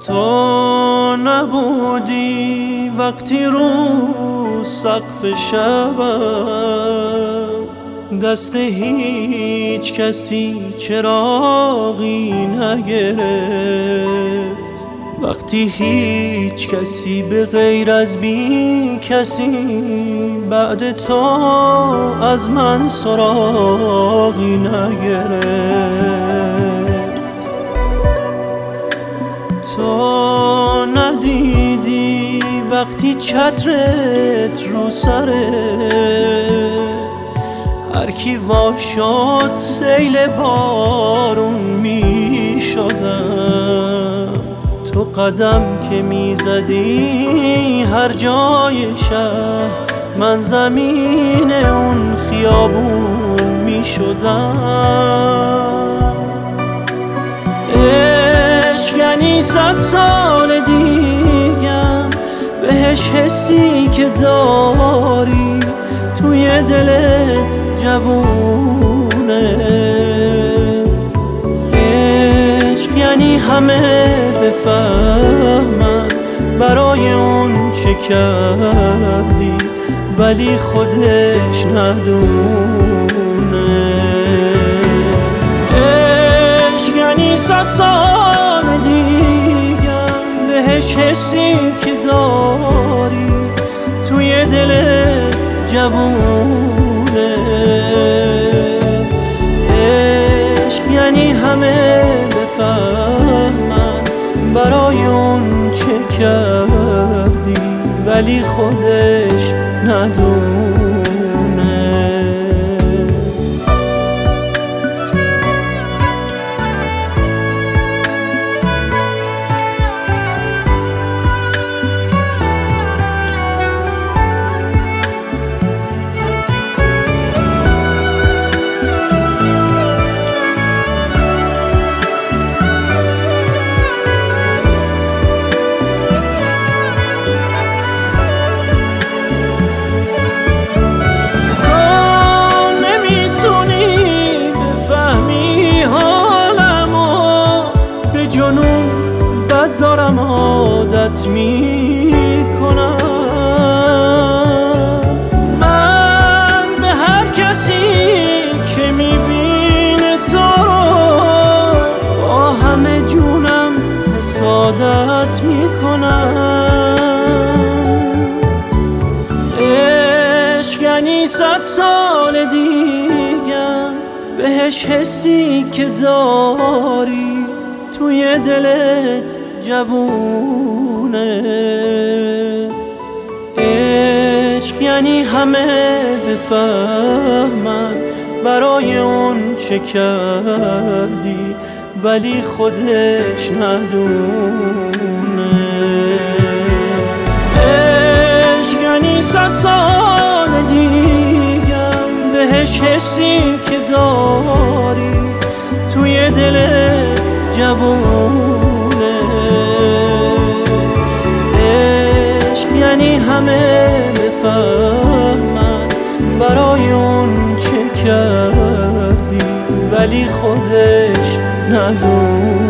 تو نبودی وقتی رو سقف شبم، دست هیچ کسی چراغی نگرفت. وقتی هیچ کسی به غیر از بی کسی بعد تو از من سراغی نگرفت. تو ندیدی وقتی چترت رو سره هر کی وا شد سیل بارون می شدم. تو قدم که می زدی هر جای شهر من زمین اون خیابون می شدم. عشق یعنی 100 سال دیگم، بهش حسی که داری توی دلت جوونه. عشق یعنی همه بفهمن برای اون چه کردی ولی خودش ندونه. عشق یعنی 100 سال دیگم، بهش حسی که داری توی دلت جوونه. عشق یعنی همه بفهمن برای اون چه کردی ولی خودش ندونه. بد دارم عادت میکنم من به هر کسی که میبینه تو رو با همه جونم حسادت میکنم. عشق یعنی 100 سال دیگم، بهش حسی که داری توی دلت جوونه. عشق یعنی همه بفهمن برای اون چه کردی ولی خودش ندونه. عشق یعنی 100 سال دیگم، بهش حسی که داری توی دلت جوونه. عشق یعنی همه بفهمن برای اون چه کردی ولی خودش ندونه.